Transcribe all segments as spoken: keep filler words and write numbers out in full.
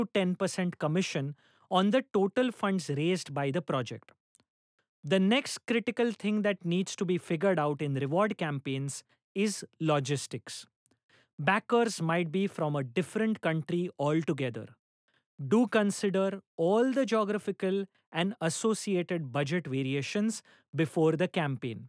to ten percent commission on the total funds raised by the project. The next critical thing that needs to be figured out in reward campaigns is logistics. Backers might be from a different country altogether. Do consider all the geographical and associated budget variations before the campaign.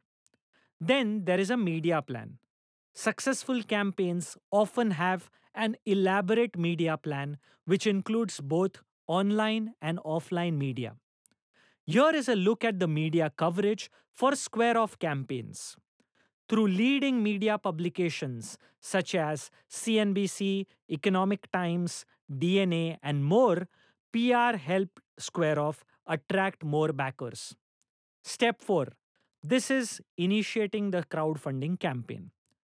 Then there is a media plan. Successful campaigns often have an elaborate media plan which includes both online and offline media. Here is a look at the media coverage for Square Off campaigns. Through leading media publications such as C N B C, Economic Times, D N A, and more, P R helped Square Off attract more backers. Step four. This is initiating the crowdfunding campaign.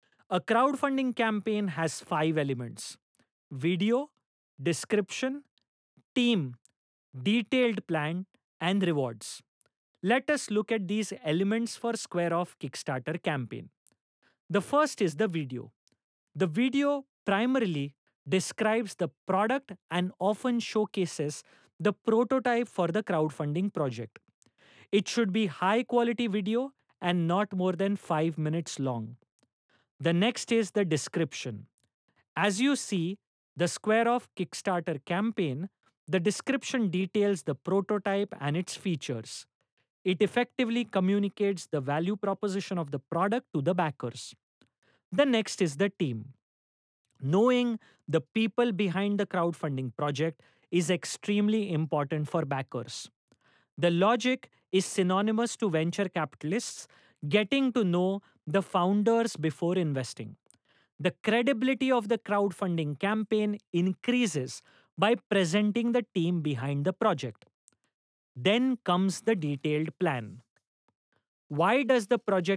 A crowdfunding campaign has five elements: video, description, team, detailed plan, and rewards. Let us look at these elements for Square Off Kickstarter campaign. The first is the video. The video primarily describes the product and often showcases the prototype for the crowdfunding project. It should be high quality video and not more than five minutes long. The next is the description. As you see, the Square Off Kickstarter campaign, the description details the prototype and its features. It effectively communicates the value proposition of the product to the backers. The next is the team. Knowing the people behind the crowdfunding project is extremely important for backers. The logic is synonymous to venture capitalists getting to know the founders before investing. The credibility of the crowdfunding campaign increases by presenting the team behind the project. Then comes the detailed plan. Why does the project